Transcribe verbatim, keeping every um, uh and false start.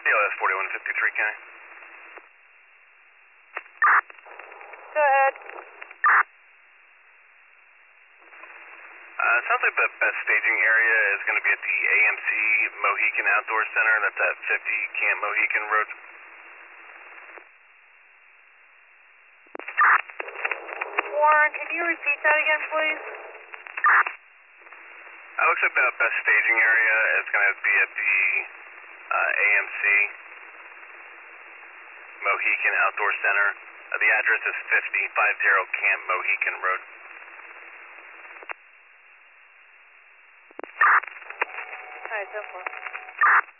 D L S forty-one fifty-three, County. Go ahead. Uh, it sounds like the best staging area is going to be at the A M C Mohican Outdoor Center. That's at fifty Camp Mohican Road. Warren, can you repeat that again, please? It looks like the best staging area is going to be at the uh, A M C Mohican Outdoor Center. Uh, the address is fifty Camp Mohican Road. Alright, go for it.